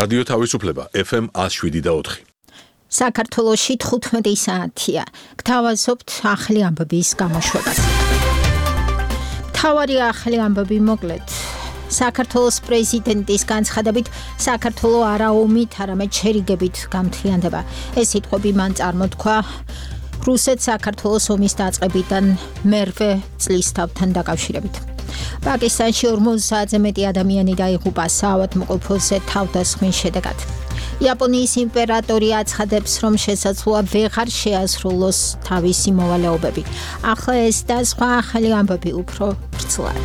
რადიო თავისუფლება FM 107.4. საქართველოში 15 საათია. გთავაზობთ ახალი ამბების გამოშვებას. მთავარი ახალი ამბები მოკლედ. საქართველოს პრეზიდენტის განცხადებით საქართველო არა ომით, არამედ შერიგებით გამთლიანდება. ეს სიტყვები მან წარმოთქვა რუსეთ-საქართველოს ომის დაწყებიდან მერვე წლისთავთან დაკავშირებით. პაკისტანში 50-ზე მეტი ადამიანი დაიღუპა საავადმყოფოზე თავდასხმის შედეგად. იაპონიის იმპერატორი აცხადებს, რომ შესაძლოა ვეღარ შეასრულოს თავისი მოვალეობები. ახლა ეს და სხვა ახალი ამბები უფრო ვრცლად.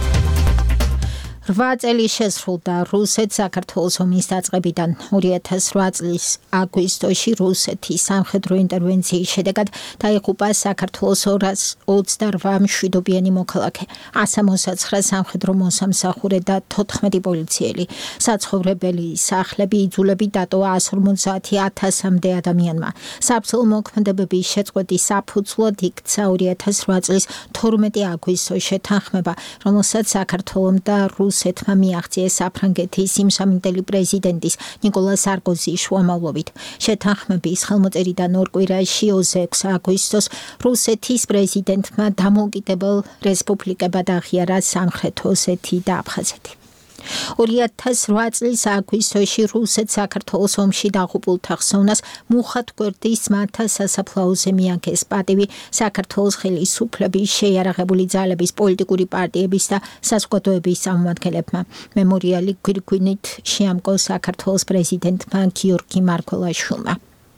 8 წელი შესრულდა რუსეთ-საქართველოს ომის დაწყებიდან. 2008 წლის აგვისტოში რუსეთის სამხედრო ინტერვენციის შედეგად დაიღუპა საქართველოს 228 მშვიდობიანი მოქალაქე, 169 სამხედრო მოსამსახურე და 14 პოლიციელი. საცხოვრებელი სახლები, იძულები დატოვა 150,000-მდე ადამიანმა. საბრძოლო მოქმედებების შეწყვეტის საფუძვლად იქცა 2008 წლის 12 აგვისტოს შეთანხმება, რომელსაც საქართველომ და რუსეთმა მიაღწიეს საფრანგეთის იმსამინდელი პრეზიდენტის ნიკოლა სარკოზის შუამავლობით. შეთანხმების ხელმოწერიდან ორ კვირაში 26 აგვისტოს რუსეთის პრეზიდენტმა დამოუკიდებელ რესპუბლიკებად აღიარა სამხრეთ ოსეთი და აფხაზეთი. 2008 წლის აგვისტოში რუსეთ-საქართველოს ომში დაღუპულთა ხსოვნას მუხად გვერდის ძმათა სასაფლაოზე მიაგეს პატივი საქართველოს ხელისუფლების შეიარაღებული ძალების, პოლიტიკური პარტიების და საზოგადოების წარმომადგენლებმა. მემორიალი გვირგვინით შეამკო საქართველოს პრეზიდენტმა გიორგი მარგველაშვილმა.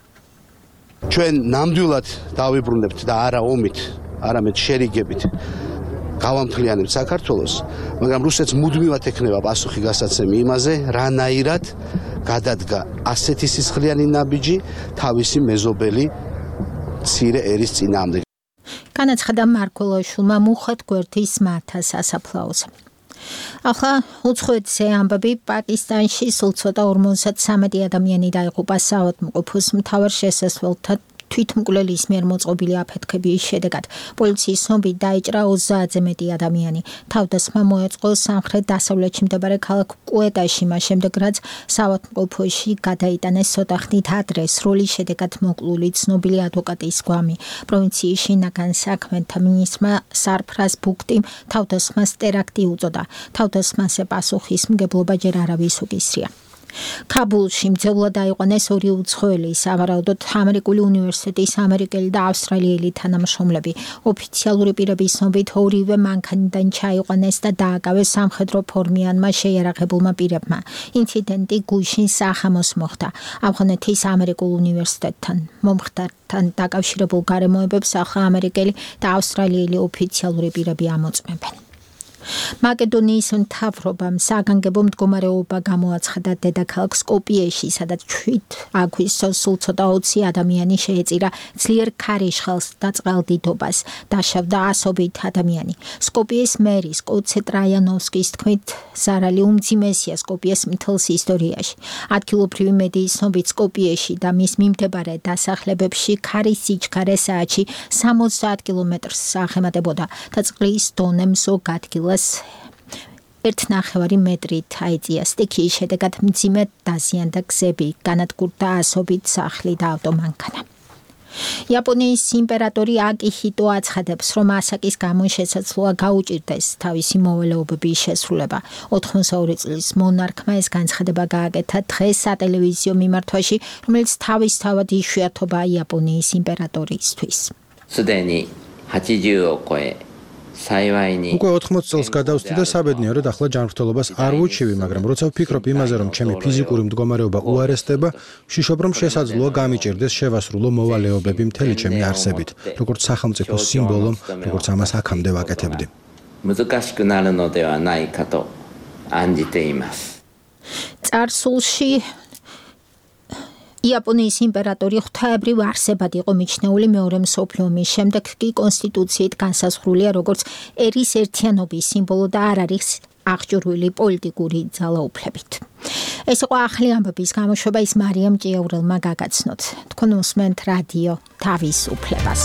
ჩვენ ნამდვილად დავიბრუნებთ და არა ომით, არამედ შერიგებით გავამთლიანებთ საქართველოს, მაგრამ რუსეთს მუდმივად ექნება პასუხი გასაცემი იმაზე, რანაირად გადადგა ასეთი სისხლიანი ნაბიჯი თავისი მეზობელი მცირე ერის წინააღმდეგ. განაცხადა მარგველაშვილმა მუხად გვერდის ძმათა სასაფლაოზე. ახლა უცხოეთზე ამბები. პაკისტანში სულ ცოტა 53 ადამიანი დაიღუპა საავადმყოფოს მთავარ შესასვლელთან თვითმკვლელის მიერ მოწყობილი აფეთქების შედეგად. პოლიციის ცნობით დაიჭრა 30-ზე მეტი ადამიანი. თავდასხმა მოეწყო სამხრეთ-დასავლეთში მდებარე ქალაქ კუეტაში, მას შემდეგ რაც საავადმყოფოში გადაიტანეს ცოტა ხნით ადრე სროლის შედეგად მოკლული ცნობილი ადვოკატის გვამი. პროვინციის შინაგან საქმეთა მინისტრმა სარფრაზ ბუქტიმ თავდასხმას ტერაქტი უწოდა. თავდასხმაზე პასუხისმგებლობა ჯერ არავის უკისრია. ქაბულში მძევლად აიყვანეს 2 უცხოელი, სავარაუდოდ ამერიკული უნივერსიტეტის ამერიკელი და ავსტრალიელი თანამშრომლები. ოფიციალური პირების ცნობით ორივე მანქანიდან ჩაიყვანეს და დააკავეს სამხედრო ფორმიანმა შეიარაღებულმა პირებმა. ინციდენტი გუშინ სახამოს მოხდა. ავღანეთის ამერიკულ უნივერსიტეტთან. მომხდართან დაკავშირებულ გარემოებებს ახლა ამერიკელი და ავსტრალიელი ოფიციალური პირები ამოწმებენ. მაკედონიის მთავრობამ საგანგებო მდგომარეობა გამოაცხადა დედაქალაქ სკოპიეში, სადაც 7 აგვისტოს სულ ცოტა 20 ადამიანი შეეწირა ძლიერ ქარიშხალს და წყალდიდობას. დაშავდა ასობით ადამიანი. სკოპიეს მერის კოცე ტრაიანოვსკის თქმით, ზარალი უმძიმესია სკოპიეს მთელს ისტორიაში. ადგილობრივი მედიის ცნობით სკოპიეში და მის მიმდებარე დასახლებებში ქარის სიჩქარე საათში 70 კილომეტრს აღემატებოდა და წყლის დონე ზოგ ადგილას 1,5 მეტრით აიწია. სტიქიის შედეგად მძიმედ დაზიანდა გზები, განადგურდა ასობით სახლი და ავტომანქანა. იაპონიის იმპერატორი აკიჰიტო აცხადებს, რომ ასაკის გამო შესაძლოა გაუჭირდეს თავისი მოვალეობების შესრულება. 82 წლის მონარქმა ეს განცხადება გააკეთა დღეს სატელევიზიო მიმართვაში, რომელიც თავისთავად იშვიათობაა იაპონიის იმპერატორისთვის. უკვე 80 წელს გადავსდი და საბედნიეროდ ახლა ჯანმრთელობას არ ვუჩივი, მაგრამ როცა ვფიქრობ იმაზე, რომ ჩემი ფიზიკური მდგომარეობა უარესდება, ვშიშობ, რომ შესაძლოა გამიჭირდეს შევასრულო მოვალეობები მთელი ჩემი არსებით, როგორც სახელმწიფოს სიმბოლომ, როგორც ამას აქამდე ვაკეთებდი. წარსულში იაპონიის იმპერატორი ღვთაებრივ არსებად იყო მიჩნეული. მეორე მსოფლიო ომის შემდეგ კი კონსტიტუციით განსაზღვრულია როგორც ერის ერთიანობის სიმბოლო და არ არის აღჭურვილი პოლიტიკური ძალაუფლებით. ეს იყო ახალი ამბების გამოშვება, ის მარიამ ჭიაურელმა გაგაცნოთ. თქვენ უსმენთ რადიო თავისუფლებას.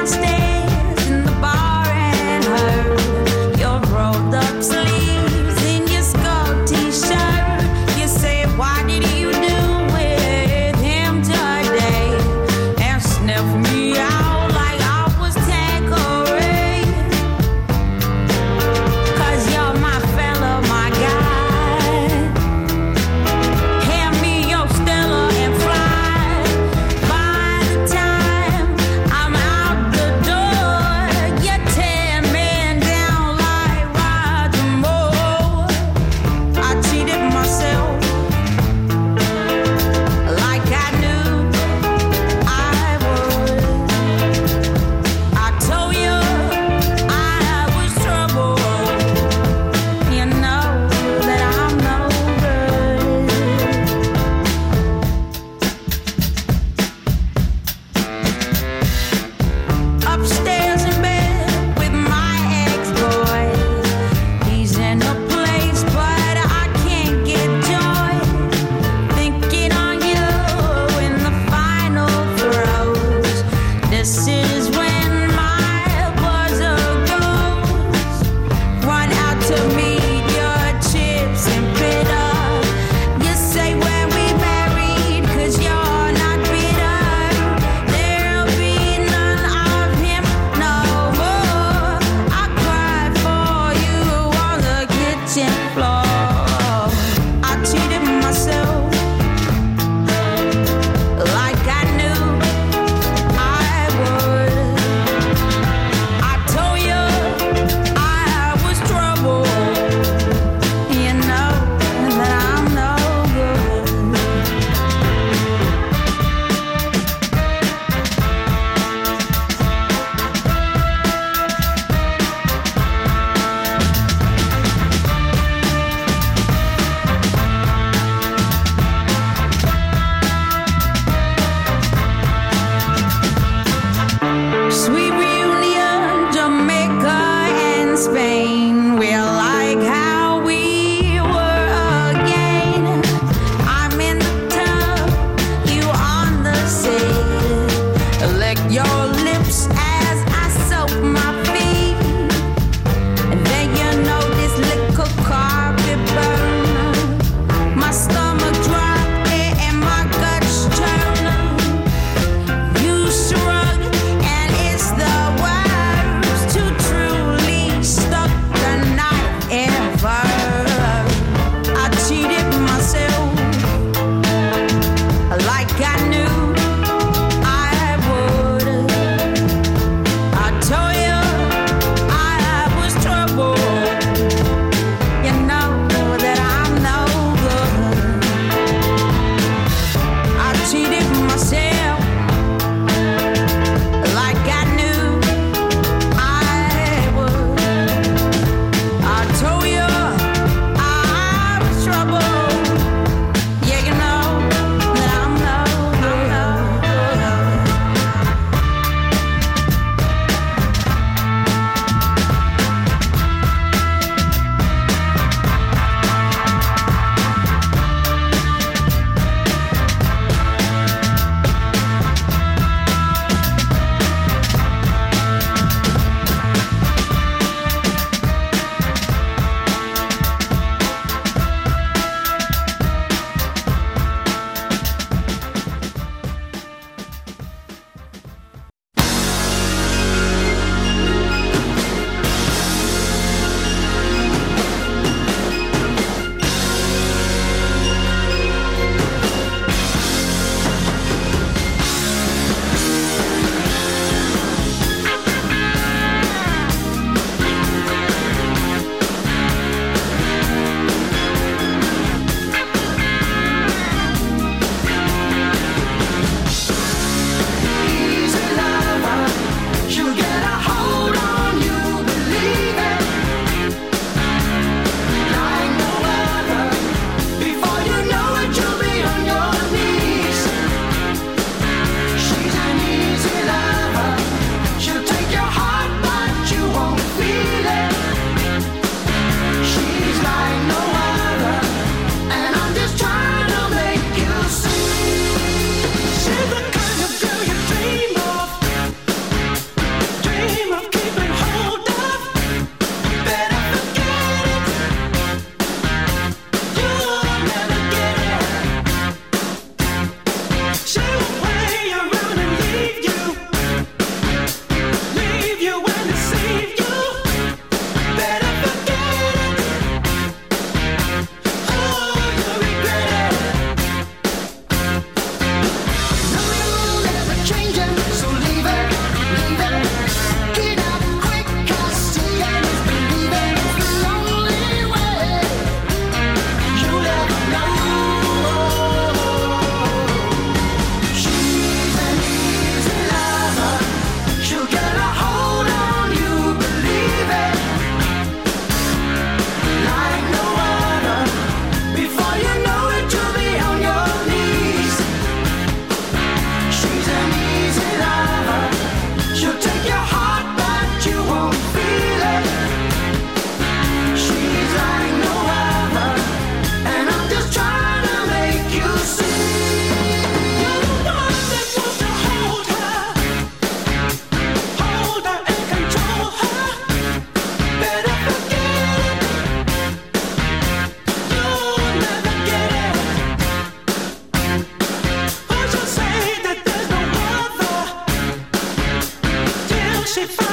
downstairs in the bar and heard your rolled up sleeves in your skull t-shirt. You say, what did you do with him today? And sniff me out like I was Tanqueray. 'Cause you're my fella, my guy. Hand me your Stella and fly. By the time I'm out the door,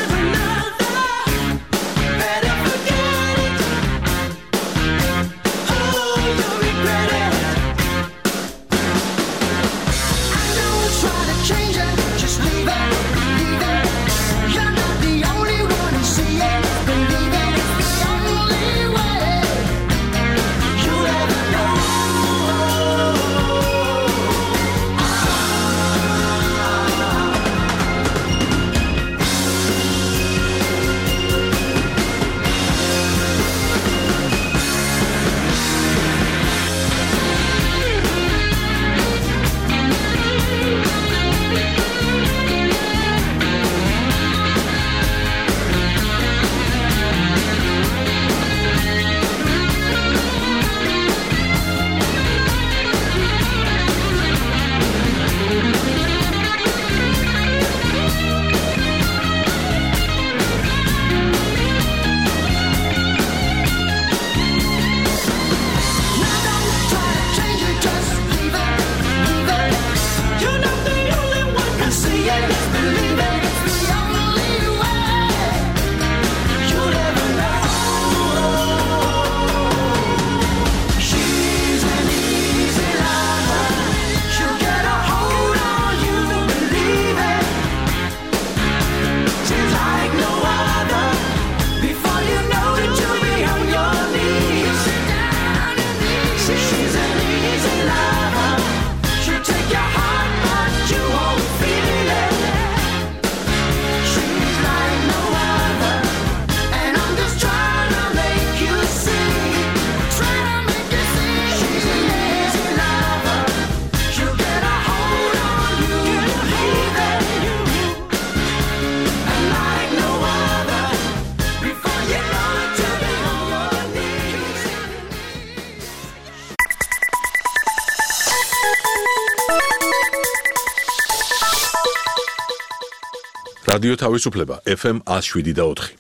რადიო თავისუფლება FM 107.4.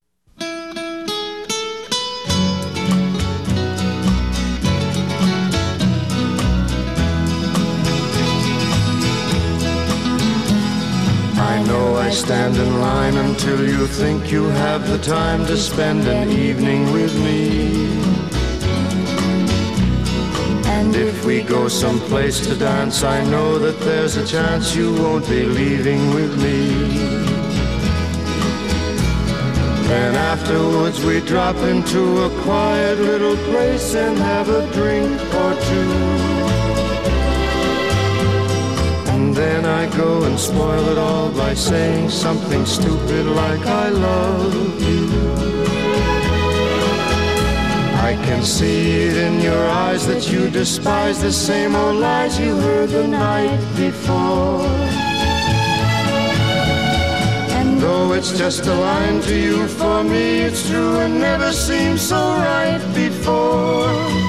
I know I stand in line until you think you have the time to spend an evening with me. And if we go someplace to dance, I know that there's a chance you won't be leaving with me. Then afterwards we drop into a quiet little place and have a drink or two. And then I go and spoil it all by saying something stupid like I love you. I can see it in your eyes that you despise the same old lies you heard the night before. And though it's just a line to you, for me it's true and never seemed so right before.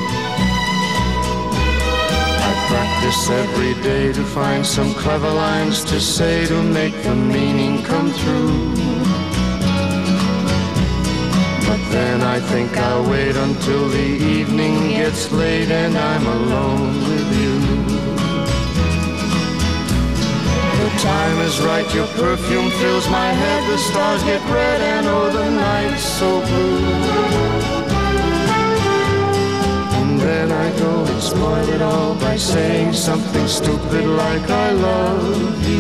I practice every day to find some clever lines to say to make the meaning come through. But then I think I'll wait until the evening gets late and I'm alone with you. The time is right, your perfume fills my head, the stars get red and oh the night's so blue. And then I go and spoil it all by saying something stupid like I love you.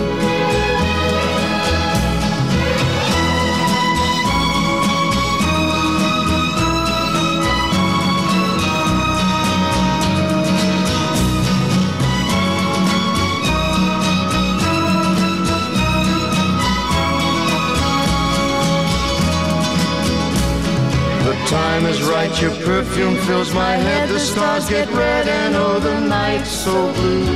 Time is right, your perfume fills my head, the stars get red and oh the night's so blue.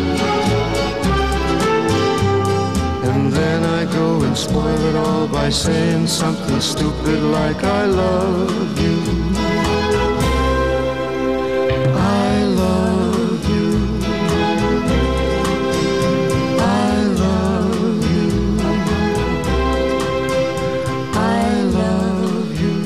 And then I go and spoil it all by saying something stupid like I love you. I love you. I love you. I love you.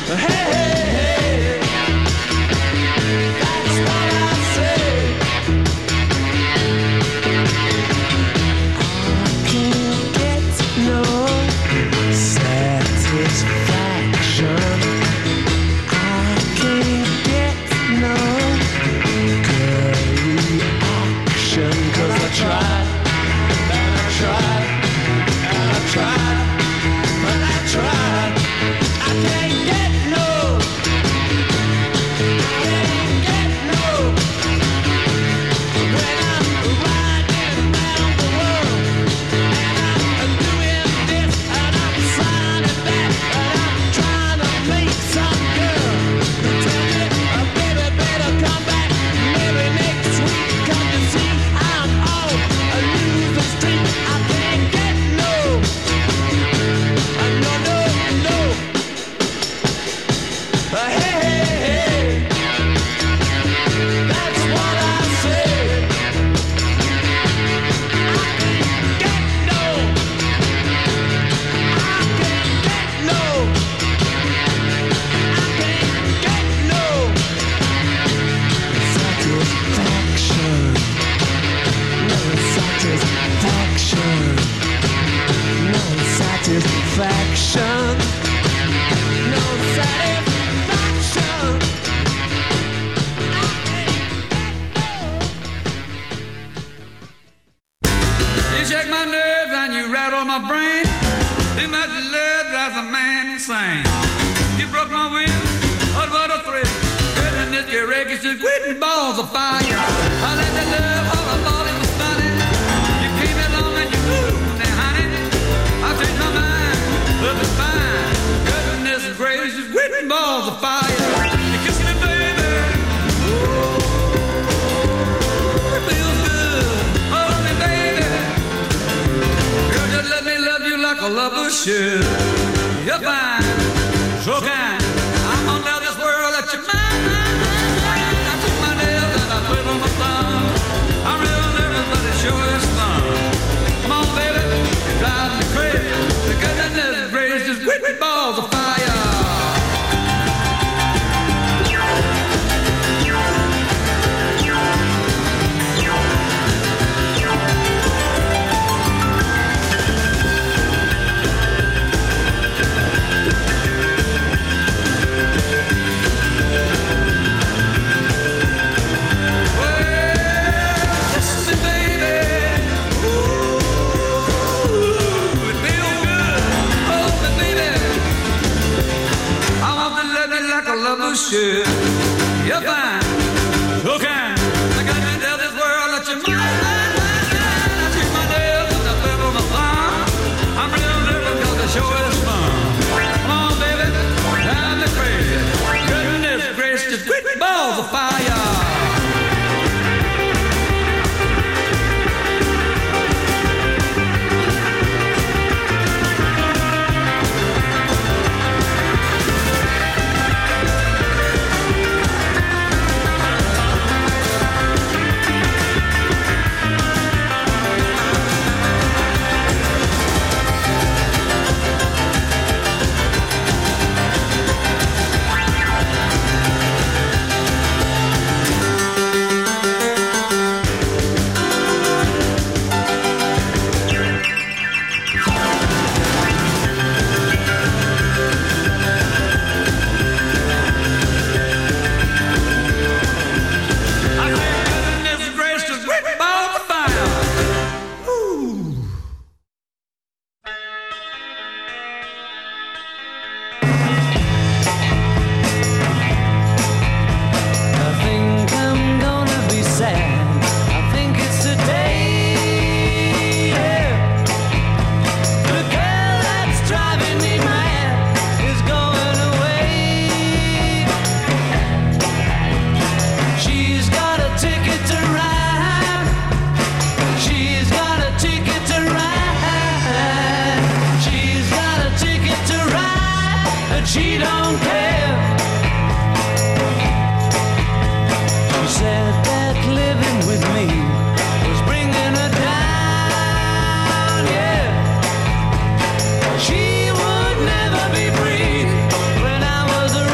She would never be free when I was around.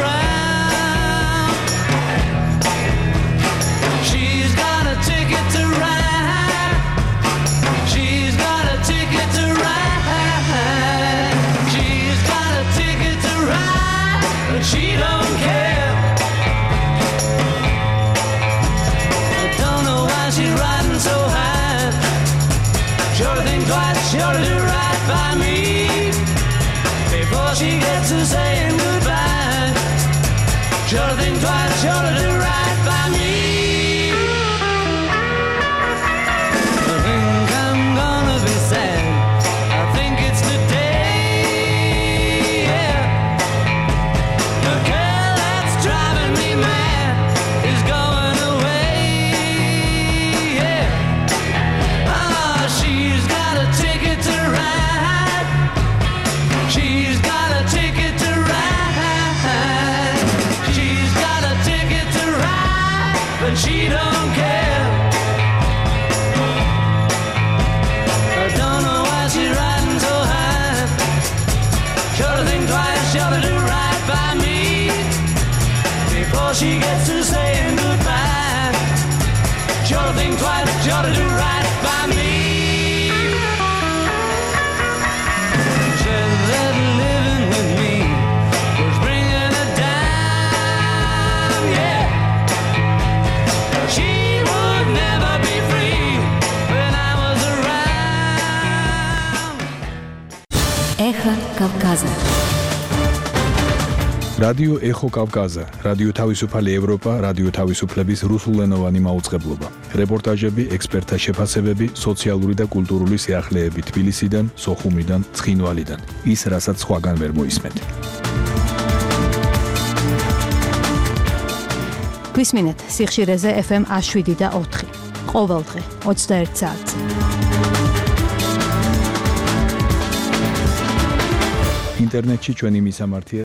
she don't care. I don't know why she's riding so high. Sure to think twice, sure to do right by me before she gets to saying goodbye. Sure to think twice, sure to do right by me. I think I'm gonna be sad. I think it's today, yeah. The girl that's driving me mad is going away, yeah. Ah, she's got a ticket to ride. She's got a ticket to ride. She's got a ticket to ride, but she don't care. I don't know why she's riding so high. Sure to think twice, sure to do right by me before she gets to saying goodbye. Sure to think twice, sure to do right by me. Said that living with me was bringing her down, yeah. She would never be free when I was around. Эхо Кавказа. რადიო ეხო კავკაზა, რადიო თავისუფალი ევროპა, რადიო თავისუფლების რუსულენოვანი მაუწყებლობა. რეპორტაჟები, ექსპერტთა შეფასებები, სოციალური და კულტურული სიახლეები თბილისიდან, სოხუმიდან, ცხინვალიდან. ის, რასაც სხვაგან ვერ მოისმენთ. გვისმინეთ სიხშირეზე FM 107.4. ყოველდღე 21 საათზე. ინტერნეტში ჩვენი მისამართია